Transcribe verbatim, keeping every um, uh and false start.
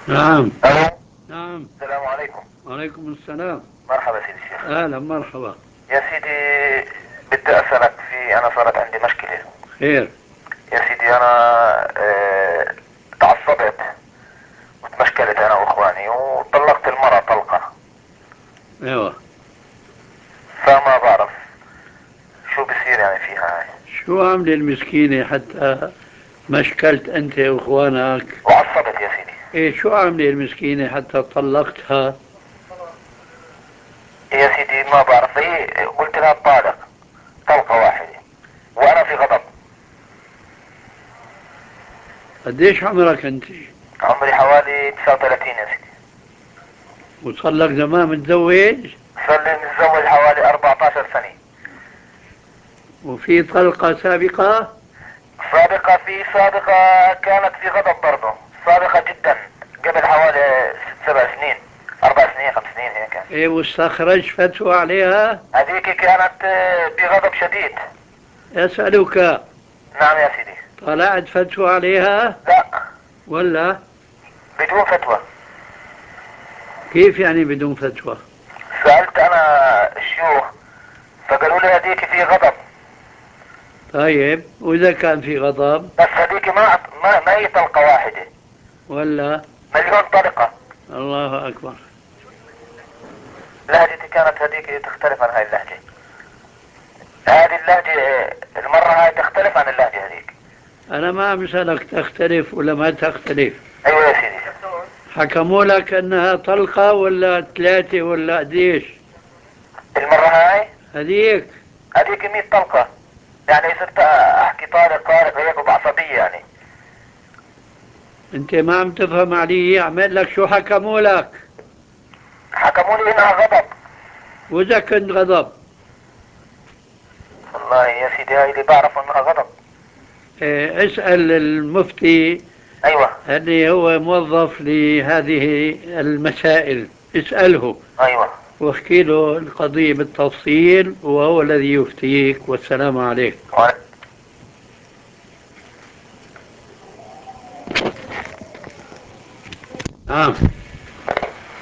نعم. الو. نعم. السلام عليكم. وعليكم السلام. مرحبا سيدي الشيخ. أهلا مرحبا. يا سيدي، بدي اسالك في انا صارت عندي مشكله. خير. يا سيدي انا اه تعصبت وتمشكلت انا واخواني وطلقت المرأة طلقة. ايوه. فما بعرف شو بصير يعني فيها هاي. شو عاملة المسكينة حتى مشكلت أنت وإخوانك؟ وعصبت يا سيدي. إيه شو عاملة المسكينة حتى طلقتها؟ يا سيدي ما بعرف، هي قلت لها الطالق طلقة واحدة وانا في غضب. قديش عمرك أنت؟ عمري حوالي تسعة وثلاثين يا سيدي. وصار لك زمان متزوج؟ صار لي متزوج حوالي أربعة عشر سنة. وفي طلقة سابقة؟ سابقة، في سابقة كانت في غضب برضه، سابقة جدا، قبل حوالي ست سبع سنين، أربع سنين خمس سنين هيك. إيه واستخرج فتوى عليها؟ هذيك كانت آه، بغضب شديد. أسألك، نعم يا سيدي. طلعت فتوى عليها لا، ولا؟ بدون فتوى. كيف يعني بدون فتوى؟ سألت أنا الشيوخ فقالوا لي هذيك في غضب. طيب وإذا كان في غضب بس هذيك ما ما, ما هي طلقة واحدة، ولا؟ مليون طلقة. الله أكبر. لهجتي كانت هذيك تختلف عن هاي اللهجة. هذه اللهجة آه، المرة هاي تختلف عن اللهجة هذيك. أنا ما عم بسألك تختلف ولا ما تختلف. أيوة يا سيدي. حكموا لك أنها طلقة ولا ثلاثة ولا قديش؟ المرة هاي هذيك. هذيك مية طلقة. يعني صرت احكي طارق طارق هيك بعصبية يعني. أنت ما عم تفهم علي، أعمل لك شو حكموا لك. حكموا لي انها غضب. وإذا كنت غضب؟ والله يا سيدي هاي اللي بعرف انها غضب. إيه، اسأل المفتي ايوه. اللي هو موظف لهذه المسائل، اسأله ايوه. واحكي له القضية بالتفصيل وهو الذي يفتيك. والسلام عليكم. نعم.